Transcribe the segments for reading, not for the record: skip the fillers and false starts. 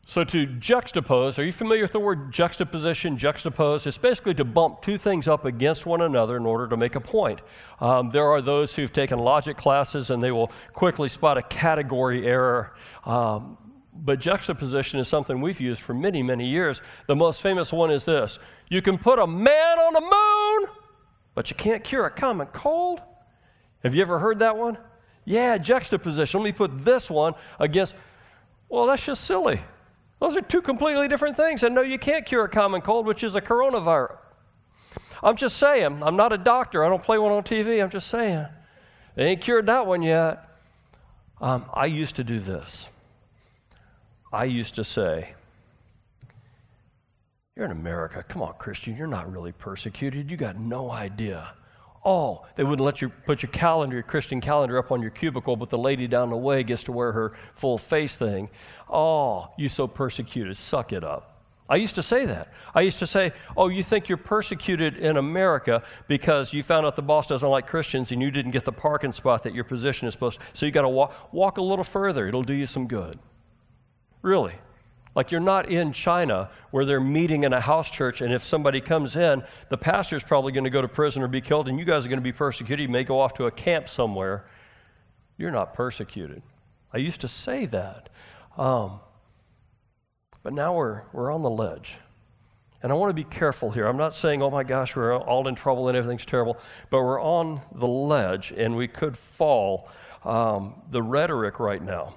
So to juxtapose, are you familiar with the word juxtaposition, juxtapose? It's basically to bump two things up against one another in order to make a point. There are those who've taken logic classes and they will quickly spot a category error. But juxtaposition is something we've used for many, many years. The most famous one is this. You can put a man on the moon, but you can't cure a common cold. Have you ever heard that one? Yeah, juxtaposition. Let me put this one against, well, that's just silly. Those are two completely different things. And no, you can't cure a common cold, which is a coronavirus. I'm just saying. I'm not a doctor. I don't play one on TV. I'm just saying. They ain't cured that one yet. I used to do this. I used to say, you're in America. Come on, Christian. You're not really persecuted. You got no idea. Oh, they wouldn't let you put your calendar, your Christian calendar up on your cubicle, but the lady down the way gets to wear her full face thing. Oh, you so persecuted. Suck it up. I used to say that. I used to say, oh, you think you're persecuted in America because you found out the boss doesn't like Christians and you didn't get the parking spot that your position is supposed to. So you got to walk a little further. It'll do you some good. Really. Like you're not in China where they're meeting in a house church, and if somebody comes in, the pastor's probably going to go to prison or be killed, and you guys are going to be persecuted. You may go off to a camp somewhere. You're not persecuted. I used to say that. But now we're on the ledge. And I want to be careful here. I'm not saying, oh my gosh, we're all in trouble and everything's terrible, but we're on the ledge, and we could fall. The rhetoric right now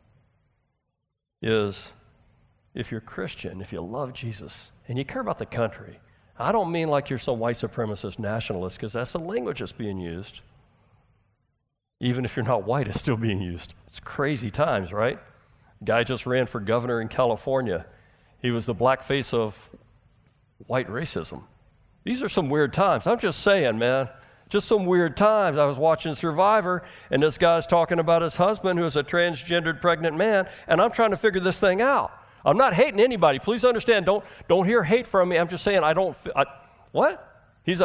is, if you're Christian, if you love Jesus, and you care about the country, I don't mean like you're some white supremacist nationalist, because that's the language that's being used. Even if you're not white, it's still being used. It's crazy times, right? A guy just ran for governor in California. He was the blackface of white racism. These are some weird times. I'm just saying, man, just some weird times. I was watching Survivor, and this guy's talking about his husband, who is a transgendered pregnant man, and I'm trying to figure this thing out. I'm not hating anybody. Please understand. Don't hear hate from me. I'm just saying what? He's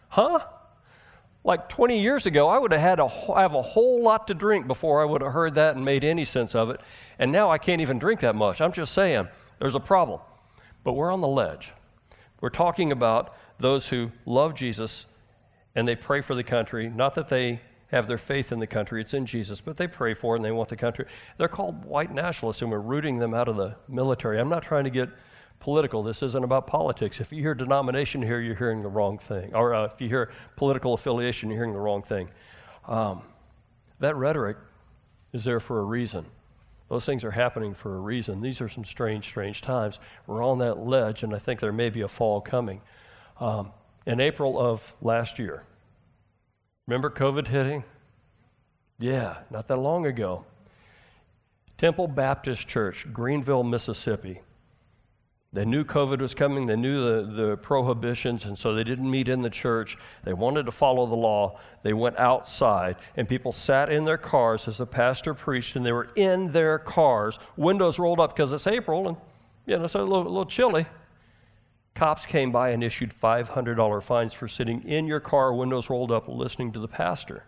like 20 years ago, I would have had have a whole lot to drink before I would have heard that and made any sense of it. And now I can't even drink that much. I'm just saying there's a problem. But we're on the ledge. We're talking about those who love Jesus and they pray for the country. Not that they have their faith in the country, it's in Jesus, but they pray for it and they want the country. They're called white nationalists, and we're rooting them out of the military. I'm not trying to get political. This isn't about politics. If you hear denomination here, you're hearing the wrong thing. Or if you hear political affiliation, you're hearing the wrong thing. That rhetoric is there for a reason. Those things are happening for a reason. These are some strange, strange times. We're on that ledge, and I think there may be a fall coming. In April of last year, remember COVID hitting? Yeah, not that long ago. Temple Baptist Church, Greenville, Mississippi. They knew COVID was coming. They knew the prohibitions, and so they didn't meet in the church. They wanted to follow the law. They went outside, and people sat in their cars as the pastor preached, and they were in their cars, windows rolled up because it's April, and it's a little chilly. Cops came by and issued $500 fines for sitting in your car, windows rolled up, listening to the pastor.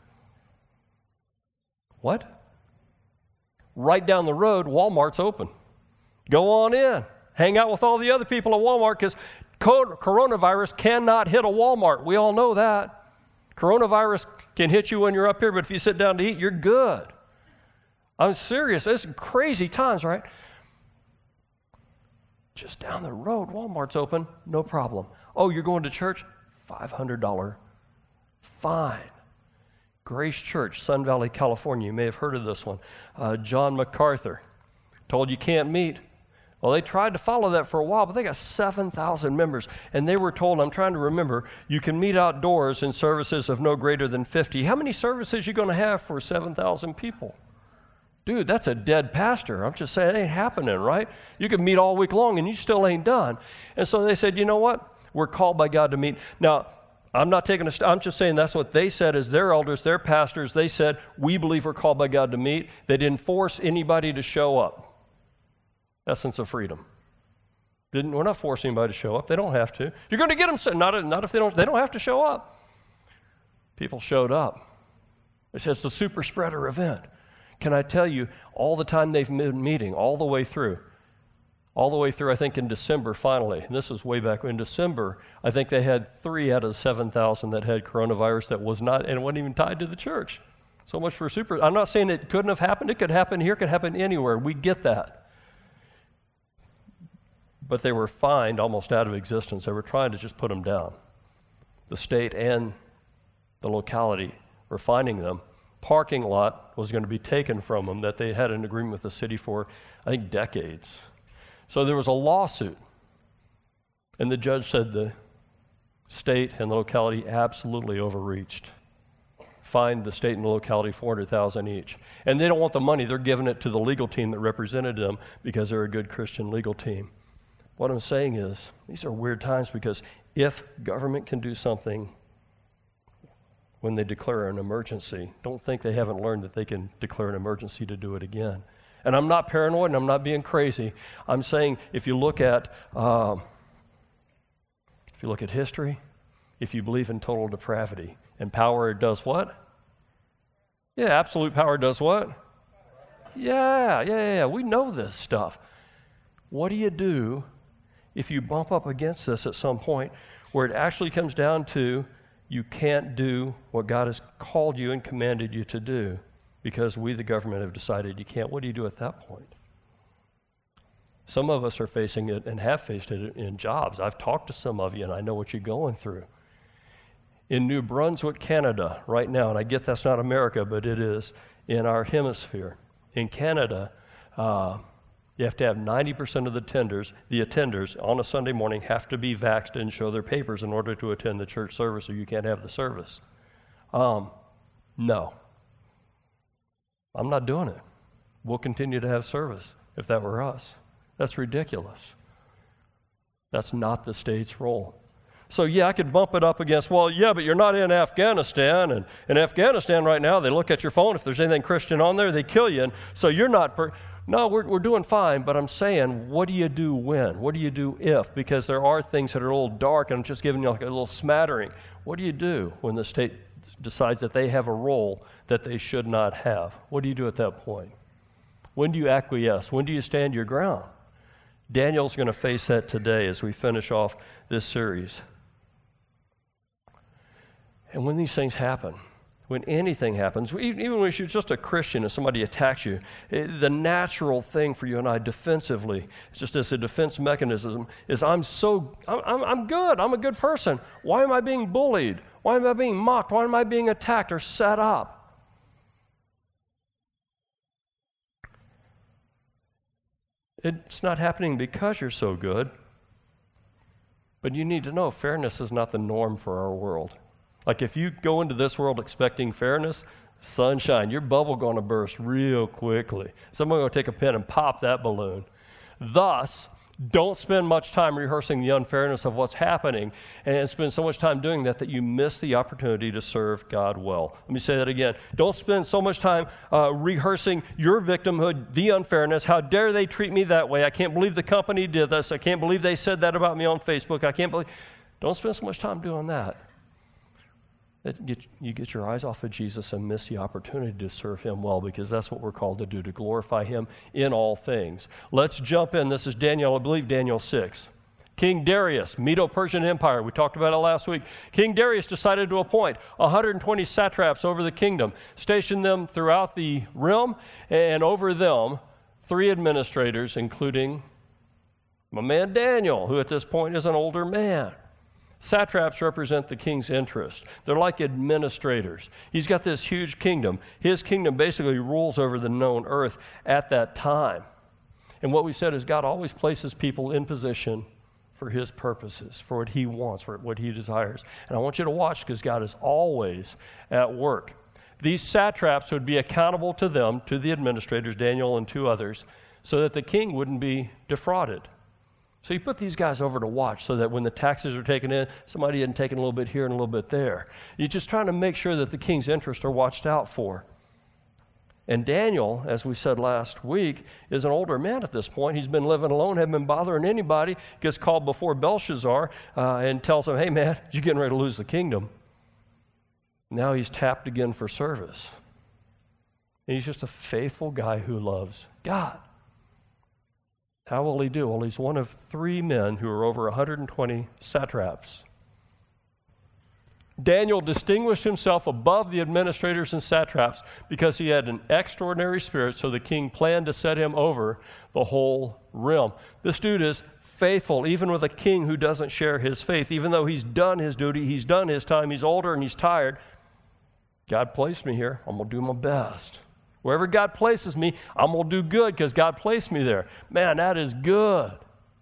What? Right down the road, Walmart's open. Go on in. Hang out with all the other people at Walmart, because coronavirus cannot hit a Walmart. We all know that. Coronavirus can hit you when you're up here, but if you sit down to eat, you're good. I'm serious. It's crazy times, right? Just down the road, Walmart's open, no problem. Oh, you're going to church? $500 fine. Grace Church, Sun Valley, California. You may have heard of this one. John MacArthur told you can't meet. Well, they tried to follow that for a while, but they got 7,000 members. And they were told, I'm trying to remember, you can meet outdoors in services of no greater than 50. How many services are you going to have for 7,000 people? Dude, that's a dead pastor. I'm just saying, it ain't happening, right? You can meet all week long and you still ain't done. And so they said, you know what? We're called by God to meet. Now, I'm just saying that's what they said as their elders, their pastors. They said, we believe we're called by God to meet. They didn't force anybody to show up. Essence of freedom. We're not forcing anybody to show up. They don't have to. You're going to get them, not if they don't have to show up. People showed up. They said it's the super spreader event. Can I tell you, all the time they've been meeting, all the way through, all the way through, I think, in December, finally. And this was way back in December. I think they had 3 out of 7,000 that had coronavirus that was not, and it wasn't even tied to the church. So much for super. I'm not saying it couldn't have happened. It could happen here. It could happen anywhere. We get that. But they were fined almost out of existence. They were trying to just put them down. The state and the locality were finding them. Parking lot was going to be taken from them that they had an agreement with the city for, I think, decades. So there was a lawsuit, and the judge said the state and the locality absolutely overreached. Fined the state and the locality $400,000 each. And they don't want the money. They're giving it to the legal team that represented them because they're a good Christian legal team. What I'm saying is, these are weird times because if government can do something when they declare an emergency, don't think they haven't learned that they can declare an emergency to do it again. And I'm not paranoid and I'm not being crazy. I'm saying if you look at history, if you believe in total depravity, and power does what? Yeah, absolute power does what? Yeah. We know this stuff. What do you do if you bump up against this at some point where it actually comes down to you can't do what God has called you and commanded you to do because we, the government, have decided you can't? What do you do at that point? Some of us are facing it and have faced it in jobs. I've talked to some of you, and I know what you're going through. In New Brunswick, Canada, right now, and I get that's not America, but it is in our hemisphere. In Canada, you have to have 90% of the attenders on a Sunday morning have to be vaxxed and show their papers in order to attend the church service, or you can't have the service. No. I'm not doing it. We'll continue to have service if that were us. That's ridiculous. That's not the state's role. So yeah, I could bump it up against, but you're not in Afghanistan, and in Afghanistan right now, they look at your phone. If there's anything Christian on there, they kill you, and so you're not... No, we're doing fine, but I'm saying, what do you do when? What do you do if? Because there are things that are a little dark, and I'm just giving you like a little smattering. What do you do when the state decides that they have a role that they should not have? What do you do at that point? When do you acquiesce? When do you stand your ground? Daniel's going to face that today as we finish off this series. And when these things happen, when anything happens, even when you're just a Christian and somebody attacks you, the natural thing for you and I defensively, just as a defense mechanism, is I'm good. I'm a good person. Why am I being bullied? Why am I being mocked? Why am I being attacked or set up? It's not happening because you're so good. But you need to know fairness is not the norm for our world. Like if you go into this world expecting fairness, sunshine, your bubble going to burst real quickly. Someone going to take a pen and pop that balloon. Thus, don't spend much time rehearsing the unfairness of what's happening and spend so much time doing that you miss the opportunity to serve God well. Let me say that again. Don't spend so much time rehearsing your victimhood, the unfairness. How dare they treat me that way? I can't believe the company did this. I can't believe they said that about me on Facebook. Don't spend so much time doing that. You get your eyes off of Jesus and miss the opportunity to serve him well, because that's what we're called to do, to glorify him in all things. Let's jump in. This is Daniel, I believe Daniel 6. King Darius, Medo-Persian Empire. We talked about it last week. King Darius decided to appoint 120 satraps over the kingdom, station them throughout the realm, and over them 3 administrators, including my man Daniel, who at this point is an older man. Satraps represent the king's interest. They're like administrators. He's got this huge kingdom. His kingdom basically rules over the known earth at that time. And what we said is God always places people in position for his purposes, for what he wants, for what he desires. And I want you to watch, because God is always at work. These satraps would be accountable to them, to the administrators, Daniel and 2 others, so that the king wouldn't be defrauded. So you put these guys over to watch so that when the taxes are taken in, somebody isn't taking a little bit here and a little bit there. You're just trying to make sure that the king's interests are watched out for. And Daniel, as we said last week, is an older man at this point. He's been living alone, hasn't been bothering anybody, gets called before Belshazzar and tells him, hey man, you're getting ready to lose the kingdom. Now he's tapped again for service. And he's just a faithful guy who loves God. How will he do? Well, he's one of 3 men who are over 120 satraps. Daniel distinguished himself above the administrators and satraps because he had an extraordinary spirit, so the king planned to set him over the whole realm. This dude is faithful, even with a king who doesn't share his faith. Even though he's done his duty, he's done his time, he's older and he's tired. God placed me here. I'm going to do my best. Wherever God places me, I'm going to do good because God placed me there. Man, that is good.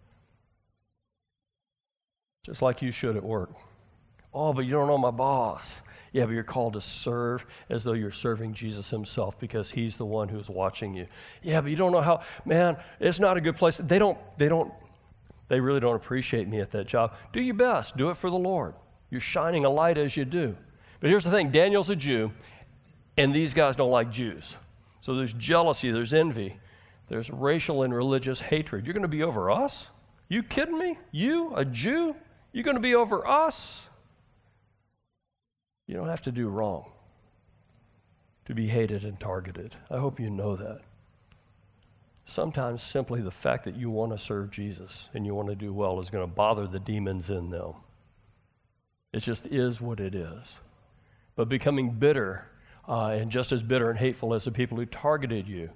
Just like you should at work. Oh, but you don't know my boss. Yeah, but you're called to serve as though you're serving Jesus himself because he's the one who's watching you. Yeah, but you don't know how, man, it's not a good place. They really don't appreciate me at that job. Do your best. Do it for the Lord. You're shining a light as you do. But here's the thing. Daniel's a Jew, and these guys don't like Jews. So there's jealousy, there's envy, there's racial and religious hatred. You're going to be over us? You kidding me? You, a Jew? You're going to be over us? You don't have to do wrong to be hated and targeted. I hope you know that. Sometimes simply the fact that you want to serve Jesus and you want to do well is going to bother the demons in them. It just is what it is. But becoming bitter and just as bitter and hateful as the people who targeted you,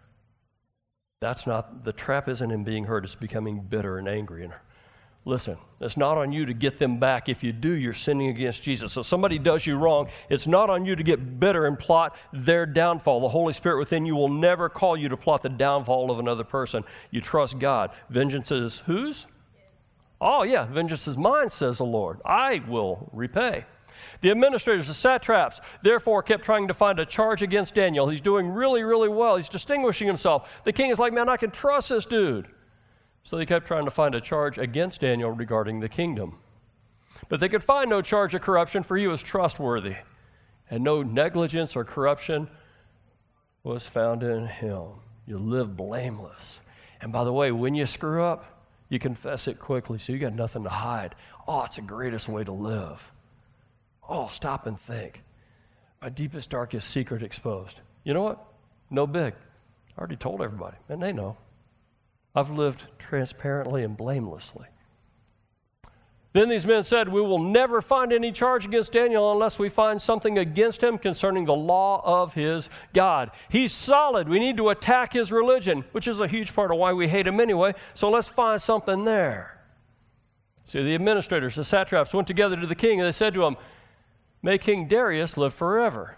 that's not, the trap isn't in being hurt, it's becoming bitter and angry. And listen, it's not on you to get them back. If you do, you're sinning against Jesus. So somebody does you wrong, it's not on you to get bitter and plot their downfall. The Holy Spirit within you will never call you to plot the downfall of another person. You trust God. Vengeance is whose? Oh, yeah, vengeance is mine, says the Lord. I will repay. The administrators, the satraps, therefore kept trying to find a charge against Daniel. He's doing really, really well. He's distinguishing himself. The king is like, man, I can trust this dude. So they kept trying to find a charge against Daniel regarding the kingdom. But they could find no charge of corruption, for he was trustworthy. And no negligence or corruption was found in him. You live blameless. And by the way, when you screw up, you confess it quickly, so you got nothing to hide. Oh, it's the greatest way to live. Oh, stop and think. My deepest, darkest secret exposed. You know what? No big. I already told everybody, and they know. I've lived transparently and blamelessly. Then these men said, we will never find any charge against Daniel unless we find something against him concerning the law of his God. He's solid. We need to attack his religion, which is a huge part of why we hate him anyway, so let's find something there. So the administrators, the satraps, went together to the king, and they said to him, may King Darius live forever.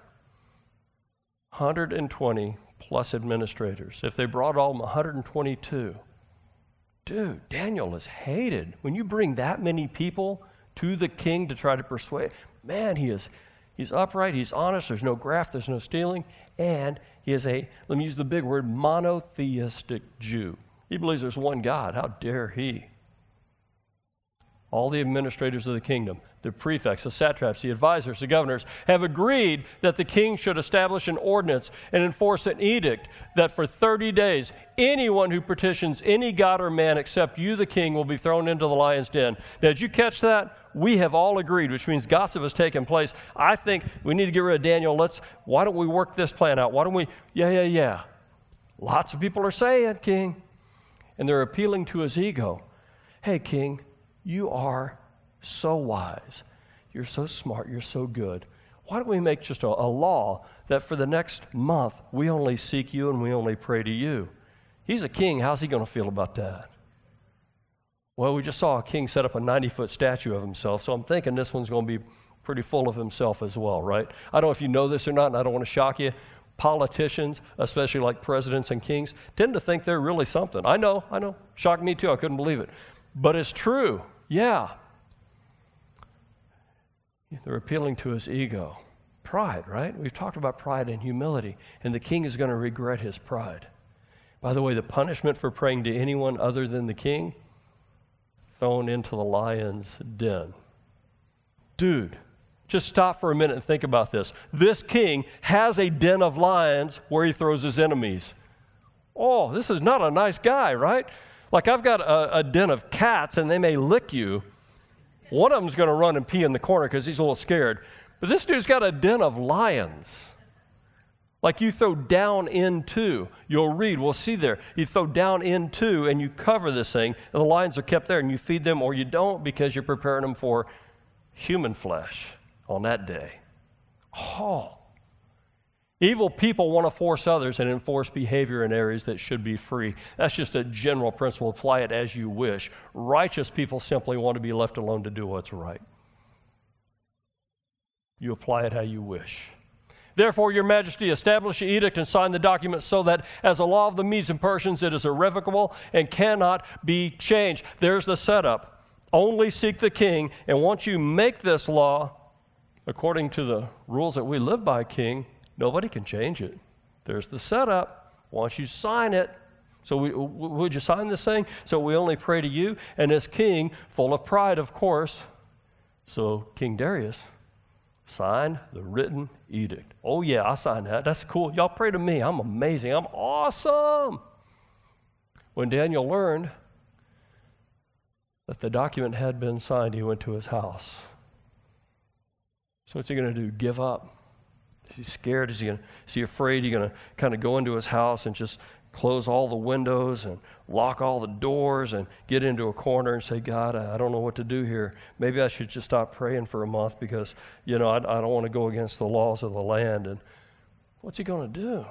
120 plus administrators. If they brought all 122, dude, Daniel is hated. When you bring that many people to the king to try to persuade, man, he's upright, he's honest, there's no graft, there's no stealing, and he is a, let me use the big word, monotheistic Jew. He believes there's one God. How dare he? All the administrators of the kingdom, the prefects, the satraps, the advisors, the governors, have agreed that the king should establish an ordinance and enforce an edict that for 30 days, anyone who petitions any god or man except you, the king, will be thrown into the lion's den. Now, did you catch that? We have all agreed, which means gossip has taken place. I think we need to get rid of Daniel. Why don't we work this plan out? Why don't we, yeah. Lots of people are saying, king, and they're appealing to his ego. Hey, king, you are so wise. You're so smart. You're so good. Why don't we make just a law that for the next month, we only seek you and we only pray to you? He's a king. How's he going to feel about that? Well, we just saw a king set up a 90-foot statue of himself, so I'm thinking this one's going to be pretty full of himself as well, right? I don't know if you know this or not, and I don't want to shock you. Politicians, especially like presidents and kings, tend to think they're really something. I know. Shocked me too. I couldn't believe it. But it's true. Yeah. They're appealing to his ego. Pride, right? We've talked about pride and humility, and the king is going to regret his pride. By the way, the punishment for praying to anyone other than the king, thrown into the lion's den. Dude, just stop for a minute and think about this. This king has a den of lions where he throws his enemies. Oh, this is not a nice guy, right? Like I've got a den of cats and they may lick you. One of them's going to run and pee in the corner because he's a little scared. But this dude's got a den of lions. Like you throw down into, you'll read, we'll see there, you throw down into and you cover this thing, and the lions are kept there, and you feed them, or you don't because you're preparing them for human flesh on that day. Oh. Evil people want to force others and enforce behavior in areas that should be free. That's just a general principle. Apply it as you wish. Righteous people simply want to be left alone to do what's right. You apply it how you wish. Therefore, your majesty, establish the edict and sign the document so that as a law of the Medes and Persians, it is irrevocable and cannot be changed. There's the setup. Only seek the king, and once you make this law, according to the rules that we live by, king, nobody can change it. There's the setup. Once you sign it, so would you sign this thing? So we only pray to you, and as king, full of pride, of course, so King Darius signed the written edict. Oh yeah, I signed that. That's cool. Y'all pray to me. I'm amazing. I'm awesome. When Daniel learned that the document had been signed, he went to his house. So what's he going to do? Give up? Is he scared? Is he afraid? He's going to kind of go into his house and just close all the windows and lock all the doors and get into a corner and say, God, I don't know what to do here. Maybe I should just stop praying for a month because, I don't want to go against the laws of the land. And what's he going to do?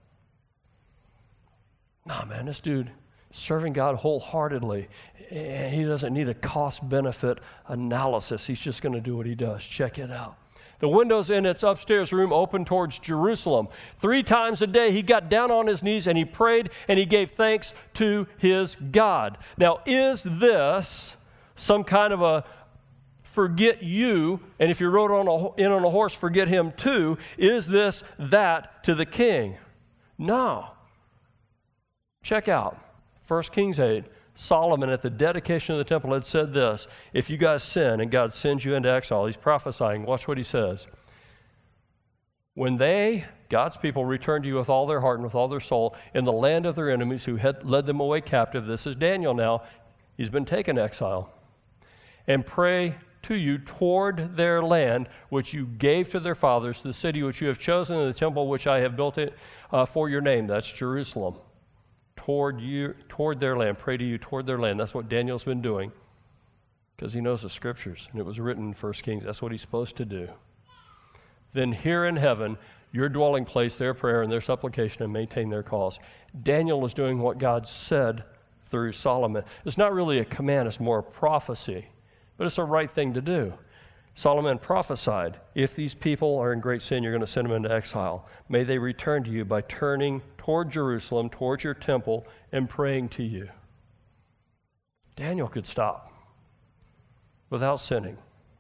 Nah, man, this dude serving God wholeheartedly, and he doesn't need a cost-benefit analysis. He's just going to do what he does. Check it out. The windows in its upstairs room opened towards Jerusalem. 3 times a day he got down on his knees and he prayed and he gave thanks to his God. Now, is this some kind of a forget you, and if you rode in on a horse, forget him too? Is this that to the king? No. Check out 1 Kings 8. Solomon, at the dedication of the temple, had said this: if you guys sin and God sends you into exile, he's prophesying. Watch what he says. When they, God's people, return to you with all their heart and with all their soul in the land of their enemies who had led them away captive, this is Daniel now, he's been taken exile, and pray to you toward their land, which you gave to their fathers, the city which you have chosen, and the temple which I have built it for your name. That's Jerusalem. Toward their land. Pray to you toward their land. That's what Daniel's been doing because he knows the scriptures, and it was written in 1 Kings. That's what he's supposed to do. Then hear in heaven your dwelling place, their prayer and their supplication, and maintain their cause. Daniel is doing what God said through Solomon. It's not really a command, it's more a prophecy, but it's the right thing to do. Solomon prophesied, if these people are in great sin, you're going to send them into exile. May they return to you by turning toward Jerusalem, towards your temple, and praying to you. Daniel could stop without sinning.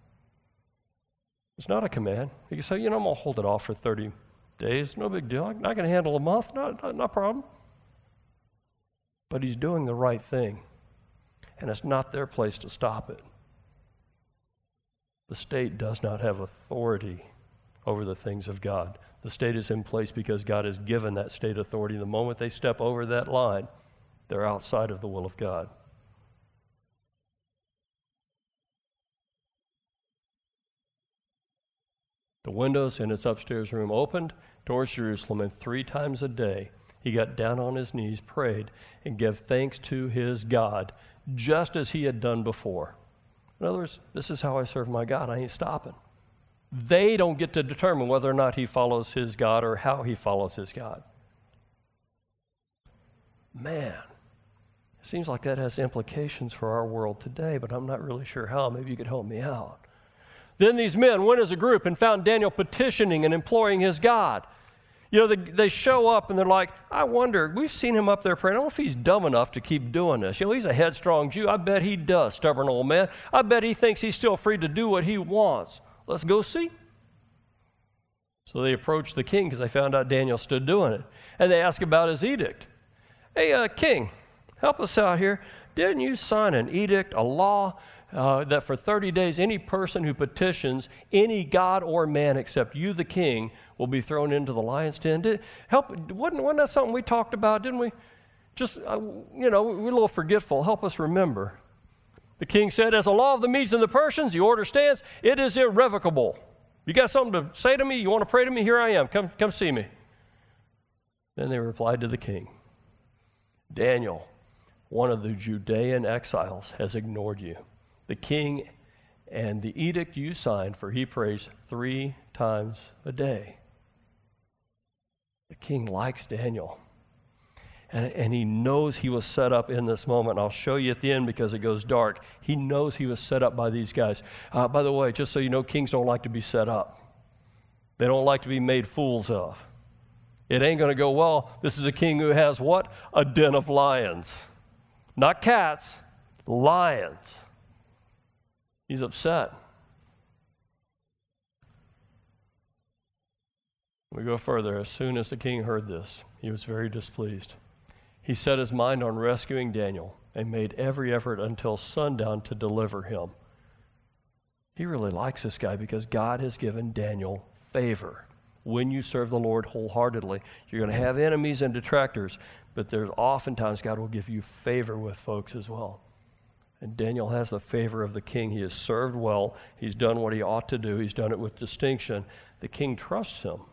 It's not a command. He could say, I'm going to hold it off for 30 days. No big deal. I'm not going to handle a month. No problem. But he's doing the right thing, and it's not their place to stop it. The state does not have authority over the things of God. The state is in place because God has given that state authority. The moment they step over that line, they're outside of the will of God. The windows in its upstairs room opened towards Jerusalem, and 3 times a day he got down on his knees, prayed, and gave thanks to his God, just as he had done before. In other words, this is how I serve my God. I ain't stopping. They don't get to determine whether or not he follows his God or how he follows his God. Man, it seems like that has implications for our world today, but I'm not really sure how. Maybe you could help me out. Then these men went as a group and found Daniel petitioning and imploring his God. They show up and they're like, I wonder, we've seen him up there praying. I don't know if he's dumb enough to keep doing this. He's a headstrong Jew. I bet he does, stubborn old man. I bet he thinks he's still free to do what he wants. Let's go see. So they approached the king because they found out Daniel stood doing it. And they asked about his edict. Hey, king, help us out here. Didn't you sign an edict, a law, that for 30 days any person who petitions any god or man except you, the king, will be thrown into the lion's den? Wasn't that something we talked about, didn't we? Just, we're a little forgetful. Help us remember. The king said, as a law of the Medes and the Persians, the order stands, it is irrevocable. You got something to say to me? You want to pray to me? Here I am. Come see me. Then they replied to the king, Daniel, one of the Judean exiles, has ignored you. The king and the edict you signed, for he prays 3 times a day. The king likes Daniel. And he knows he was set up in this moment. I'll show you at the end because it goes dark. He knows he was set up by these guys. By the way, just so you know, kings don't like to be set up. They don't like to be made fools of. It ain't going to go well. This is a king who has what? A den of lions. Not cats, lions. He's upset. We go further. As soon as the king heard this, he was very displeased. He set his mind on rescuing Daniel and made every effort until sundown to deliver him. He really likes this guy because God has given Daniel favor. When you serve the Lord wholeheartedly, you're going to have enemies and detractors, but there's oftentimes God will give you favor with folks as well. And Daniel has the favor of the king. He has served well. He's done what he ought to do. He's done it with distinction. The king trusts him.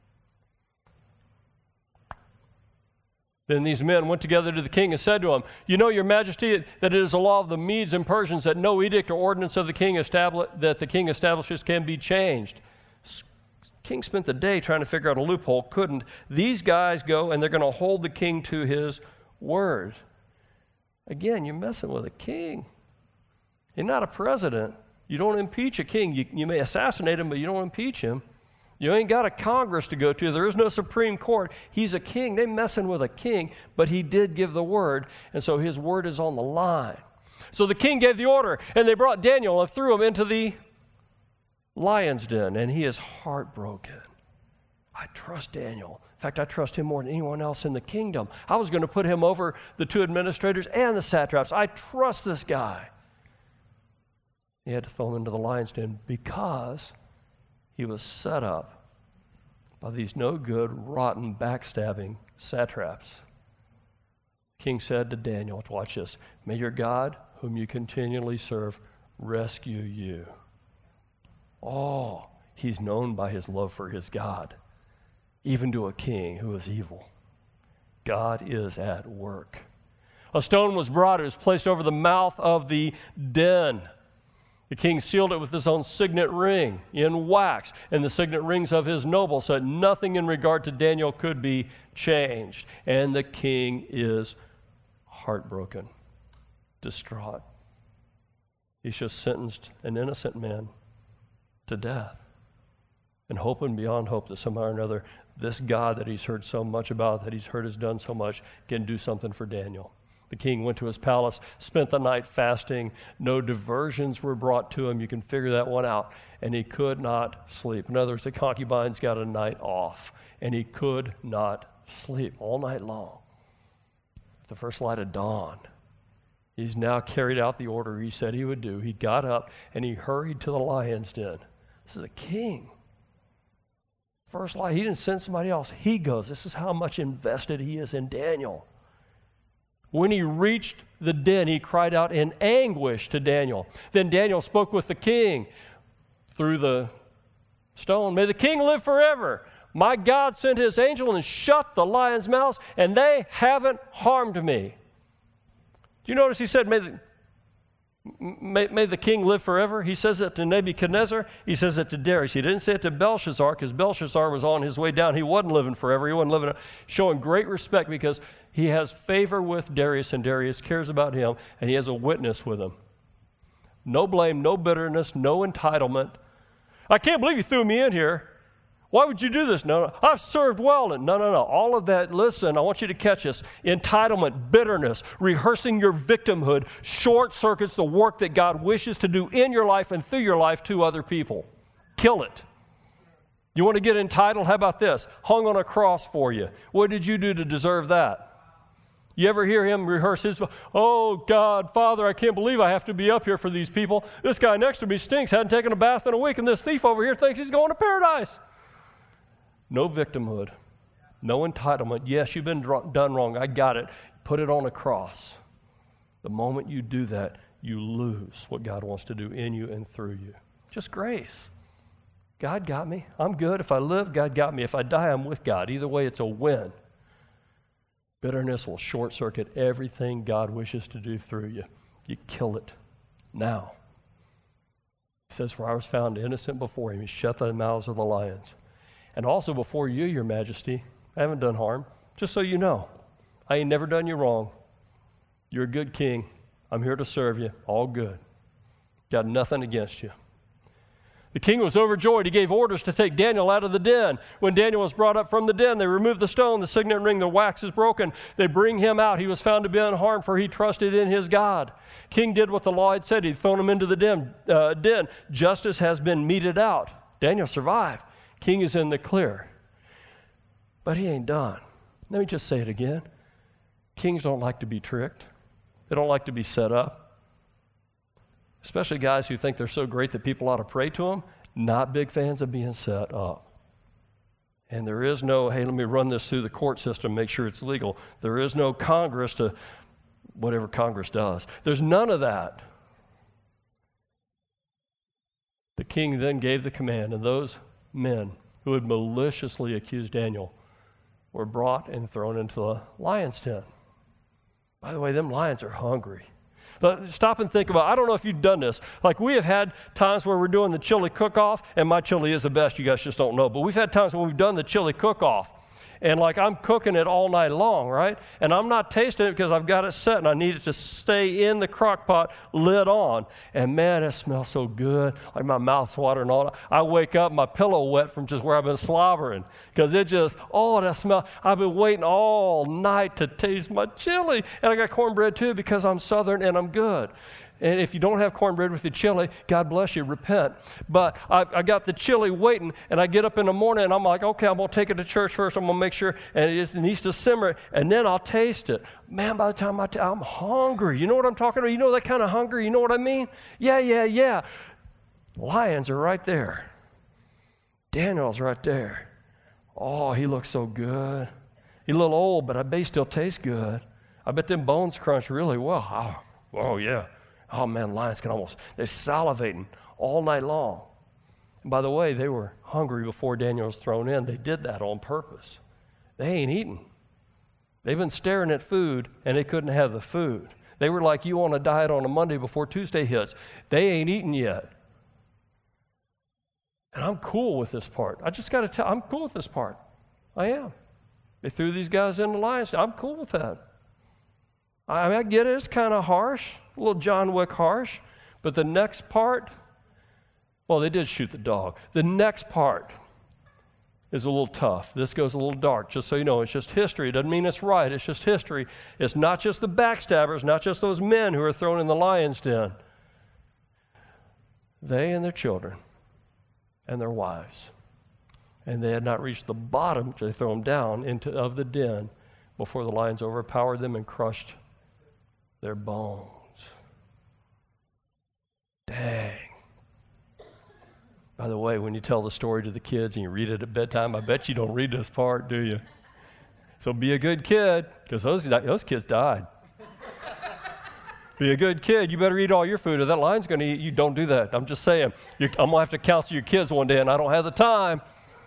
Then these men went together to the king and said to him, You know, your majesty, that it is a law of the Medes and Persians that no edict or ordinance of the king that the king establishes can be changed. The king spent the day trying to figure out a loophole, couldn't. These guys go and they're going to hold the king to his word. Again, you're messing with a king. You're not a president. You don't impeach a king. You may assassinate him, but you don't impeach him. You ain't got a Congress to go to. There is no Supreme Court. He's a king. They're messing with a king, but he did give the word, and so his word is on the line. So the king gave the order, and they brought Daniel and threw him into the lion's den, and he is heartbroken. I trust Daniel. In fact, I trust him more than anyone else in the kingdom. I was going to put him over the 2 administrators and the satraps. I trust this guy. He had to throw him into the lion's den because he was set up by these no good, rotten, backstabbing satraps. The king said to Daniel, watch this, May your God, whom you continually serve, rescue you. Oh, he's known by his love for his God, even to a king who is evil. God is at work. A stone was brought. It was placed over the mouth of the den. The king sealed it with his own signet ring in wax and the signet rings of his nobles, so that nothing in regard to Daniel could be changed. And the king is heartbroken, distraught. He's just sentenced an innocent man to death, and hoping beyond hope that somehow or another this God that he's heard so much about, that he's heard has done so much, can do something for Daniel. The king went to his palace, spent the night fasting. No diversions were brought to him. You can figure that one out. And he could not sleep. In other words, the concubines got a night off, and he could not sleep all night long. At the first light of dawn, he's now carried out the order he said he would do. He got up, and he hurried to the lion's den. This is a king. First light, he didn't send somebody else. He goes. This is how much invested he is in Daniel. When he reached the den, he cried out in anguish to Daniel. Then Daniel spoke with the king through the stone. May the king live forever. My God sent his angel and shut the lions' mouths, and they haven't harmed me. Do you notice he said, May the king live forever? He says it to Nebuchadnezzar. He says it to Darius. He didn't say it to Belshazzar because Belshazzar was on his way down. He wasn't living forever. He wasn't living, showing great respect because he has favor with Darius, and Darius cares about him, and he has a witness with him. No blame, no bitterness, no entitlement. I can't believe you threw me in here. Why would you do this? No, I've served well. No. All of that, listen, I want you to catch this. Entitlement, bitterness, rehearsing your victimhood short circuits the work that God wishes to do in your life and through your life to other people. Kill it. You want to get entitled? How about this? Hung on a cross for you. What did you do to deserve that? You ever hear him rehearse his, oh, God, Father, I can't believe I have to be up here for these people. This guy next to me stinks, hadn't taken a bath in a week, and this thief over here thinks he's going to paradise. No victimhood, no entitlement. Yes, you've been done wrong. I got it. Put it on a cross. The moment you do that, you lose what God wants to do in you and through you. Just grace. God got me. I'm good. If I live, God got me. If I die, I'm with God. Either way, it's a win. Bitterness will short-circuit everything God wishes to do through you. You kill it now. He says, for I was found innocent before him. He shut the mouths of the lions. And also before you, your majesty, I haven't done harm. Just so you know, I ain't never done you wrong. You're a good king. I'm here to serve you. All good. Got nothing against you. The king was overjoyed. He gave orders to take Daniel out of the den. When Daniel was brought up from the den, they removed the stone, the signet ring, the wax is broken. They bring him out. He was found to be unharmed, for he trusted in his God. King did what the law had said. He'd thrown him into the den. Justice has been meted out. Daniel survived. King is in the clear. But he ain't done. Let me just say it again. Kings don't like to be tricked. They don't like to be set up. Especially guys who think they're so great that people ought to pray to them, not big fans of being set up. And there is no, hey, let me run this through the court system, make sure it's legal. There is no Congress to whatever Congress does. There's none of that. The king then gave the command, and those men who had maliciously accused Daniel were brought and thrown into the lion's den. By the way, them lions are hungry. But stop and think about, I don't know if you've done this. Like we have had times where we're doing the chili cook-off, and my chili is the best, you guys just don't know. But we've had times when we've done the chili cook-off, and like I'm cooking it all night long, right? And I'm not tasting it because I've got it set, and I need it to stay in the crock pot, lid on. And man, it smells so good. Like my mouth's watering all. I wake up, my pillow wet from just where I've been slobbering. Because it just, that smell. I've been waiting all night to taste my chili. And I got cornbread too because I'm Southern and I'm good. And if you don't have cornbread with your chili, God bless you, repent. But I got the chili waiting, and I get up in the morning, and I'm like, okay, I'm going to take it to church first. I'm going to make sure, and it needs to simmer, and then I'll taste it. Man, by the time I'm hungry. You know what I'm talking about? You know that kind of hunger? You know what I mean? Yeah. Lions are right there. Daniel's right there. Oh, he looks so good. He's a little old, but I bet he still tastes good. I bet them bones crunch really well. Oh yeah. Oh, man, lions they're salivating all night long. And by the way, they were hungry before Daniel was thrown in. They did that on purpose. They ain't eating. They've been staring at food, and they couldn't have the food. They were like you on a diet on a Monday before Tuesday hits. They ain't eaten yet. And I'm cool with this part. I just got to tell I'm cool with this part. I am. They threw these guys in the lions. I'm cool with that. I mean, I get it. It's kind of harsh, a little John Wick harsh. But the next part, well, they did shoot the dog. The next part is a little tough. This goes a little dark, just so you know. It's just history. It doesn't mean it's right. It's just history. It's not just the backstabbers, not just those men who are thrown in the lion's den. They and their children and their wives. And they had not reached the bottom, so they throw them down of the den before the lions overpowered them and crushed their bones. Dang. By the way, when you tell the story to the kids and you read it at bedtime, I bet you don't read this part, do you? So be a good kid, because those kids died. Be a good kid. You better eat all your food, or that lion's going to eat you. Don't do that. I'm just saying. I'm going to have to counsel your kids one day, and I don't have the time.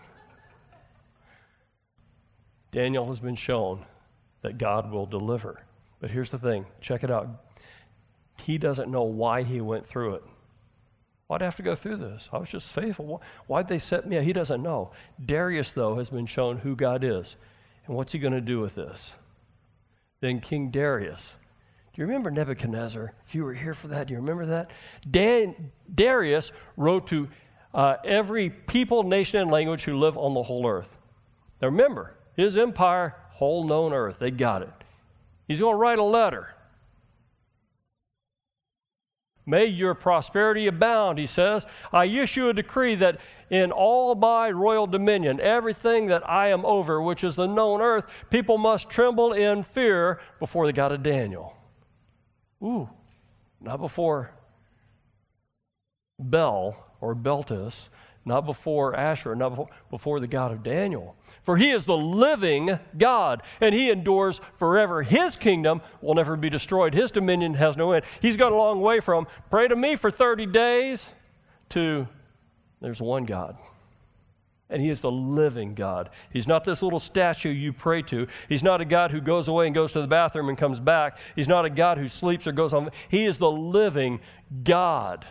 Daniel has been shown that God will deliver. But here's the thing. Check it out. He doesn't know why he went through it. Why'd I have to go through this? I was just faithful. Why'd they set me up? He doesn't know. Darius, though, has been shown who God is. And what's he going to do with this? Then King Darius. Do you remember Nebuchadnezzar? If you were here for that, do you remember that? Darius wrote to every people, nation, and language who live on the whole earth. Now remember, his empire, whole known earth, they got it. He's going to write a letter. May your prosperity abound, he says. I issue a decree that in all my royal dominion, everything that I am over, which is the known earth, people must tremble in fear before the God of Daniel. Ooh, not before Bel or Beltis, not before Asher, not before the God of Daniel. For he is the living God, and he endures forever. His kingdom will never be destroyed. His dominion has no end. He's got a long way from, pray to me for 30 days, to there's one God. and He is the living God. He's not this little statue you pray to. He's not a God who goes away and goes to the bathroom and comes back. He's not a God who sleeps or goes on. He is the living God.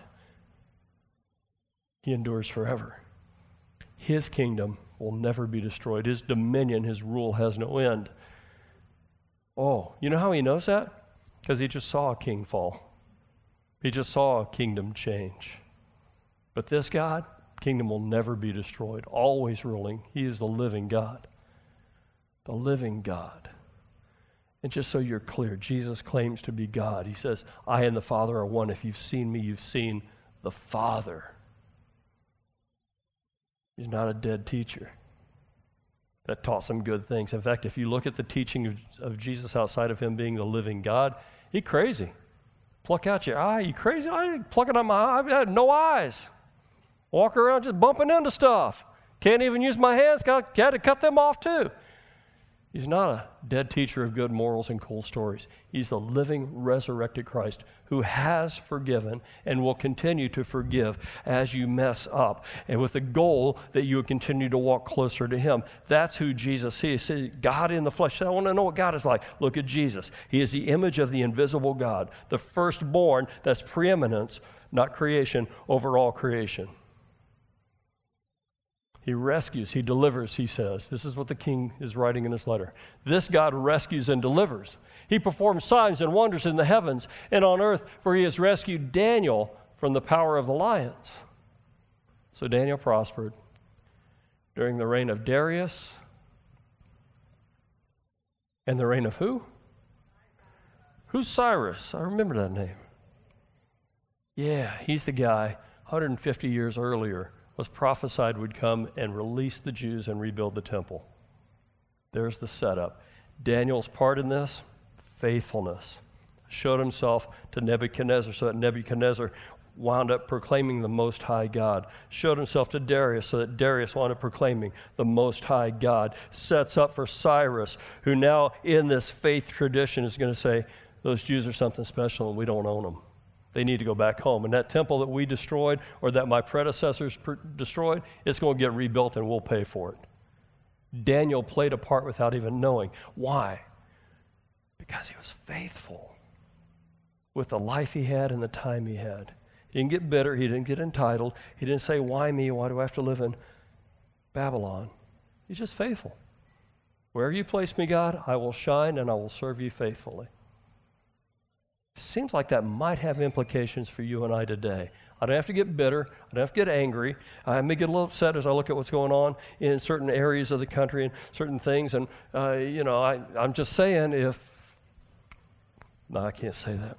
He endures forever. His kingdom will never be destroyed. His dominion, His rule has no end. Oh, you know how He knows that? Because He just saw a king fall. He just saw a kingdom change. But this God, kingdom will never be destroyed, always ruling. He is the living God. The living God. And just so you're clear, Jesus claims to be God. He says, I and the Father are one. If you've seen me, you've seen the Father. He's not a dead teacher that taught some good things. In fact, if you look at the teaching of Jesus outside of Him being the living God, He's crazy. Pluck out your eye. You crazy? I pluck it out my eye. I had no eyes. Walk around just bumping into stuff. Can't even use my hands. Got to cut them off too. He's not a dead teacher of good morals and cool stories. He's the living, resurrected Christ who has forgiven and will continue to forgive as you mess up, and with the goal that you would continue to walk closer to Him. That's who Jesus is. See, God in the flesh. I want to know what God is like. Look at Jesus. He is the image of the invisible God, the firstborn. That's preeminence, not creation, over all creation. He rescues, He delivers, He says. This is what the king is writing in his letter. This God rescues and delivers. He performs signs and wonders in the heavens and on earth, for He has rescued Daniel from the power of the lions. So Daniel prospered during the reign of Darius and the reign of who? Who's Cyrus? I remember that name. Yeah, he's the guy 150 years earlier was prophesied would come and release the Jews and rebuild the temple. There's the setup. Daniel's part in this, faithfulness. Showed himself to Nebuchadnezzar so that Nebuchadnezzar wound up proclaiming the Most High God. Showed himself to Darius so that Darius wound up proclaiming the Most High God. Sets up for Cyrus, who now in this faith tradition is going to say, those Jews are something special and we don't own them. They need to go back home. And that temple that we destroyed or that my predecessors destroyed, it's going to get rebuilt and we'll pay for it. Daniel played a part without even knowing. Why? Because he was faithful with the life he had and the time he had. He didn't get bitter. He didn't get entitled. He didn't say, why me? Why do I have to live in Babylon? He's just faithful. Wherever you place me, God, I will shine and I will serve you faithfully. Seems like that might have implications for you and I today. I don't have to get bitter. I don't have to get angry. I may get a little upset as I look at what's going on in certain areas of the country and certain things. And, I'm just saying no, I can't say that.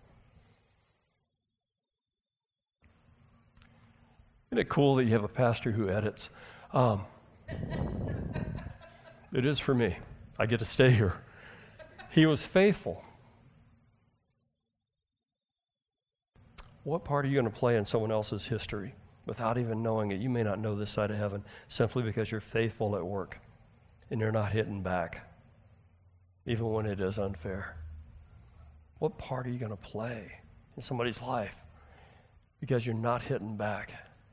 Isn't it cool that you have a pastor who edits? It is for me. I get to stay here. He was faithful. What part are you going to play in someone else's history without even knowing it? You may not know this side of heaven simply because you're faithful at work and you're not hitting back, even when it is unfair. What part are you going to play in somebody's life because you're not hitting back?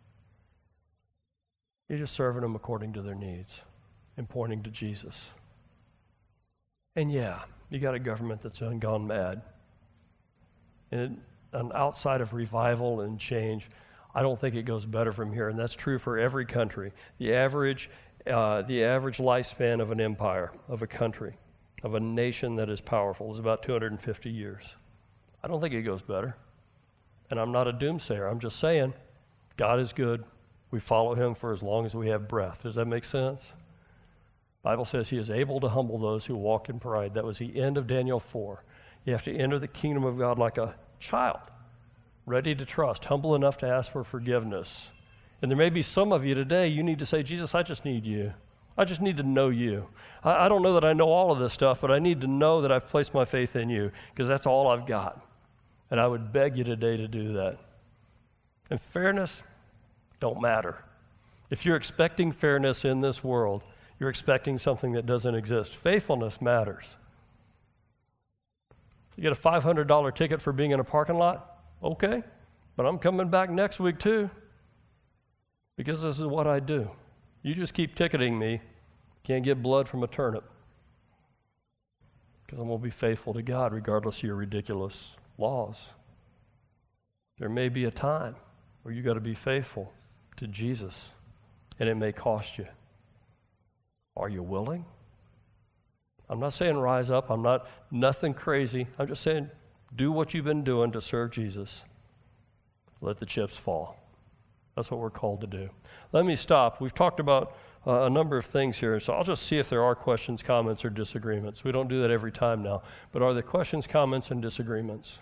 You're just serving them according to their needs and pointing to Jesus. And yeah, you got a government that's gone mad. And outside of revival and change, I don't think it goes better from here, and that's true for every country. The average lifespan of an empire, of a country, of a nation that is powerful is about 250 years. I don't think it goes better, and I'm not a doomsayer. I'm just saying God is good. We follow Him for as long as we have breath. Does that make sense? The Bible says He is able to humble those who walk in pride. That was the end of Daniel 4. You have to enter the kingdom of God like a child, ready to trust, humble enough to ask for forgiveness. And there may be some of you today, you need to say, Jesus, I just need you. I just need to know you. I don't know that I know all of this stuff, but I need to know that I've placed my faith in you because that's all I've got. And I would beg you today to do that. And fairness don't matter. If you're expecting fairness in this world, you're expecting something that doesn't exist. Faithfulness matters. You get a $500 ticket for being in a parking lot? Okay, but I'm coming back next week too because this is what I do. You just keep ticketing me. Can't get blood from a turnip. Because I'm going to be faithful to God regardless of your ridiculous laws. There may be a time where you got to be faithful to Jesus, and it may cost you. Are you willing? I'm not saying rise up. I'm not nothing crazy. I'm just saying do what you've been doing to serve Jesus. Let the chips fall. That's what we're called to do. Let me stop. We've talked about a number of things here, so I'll just see if there are questions, comments, or disagreements. We don't do that every time now, but are there questions, comments, and disagreements?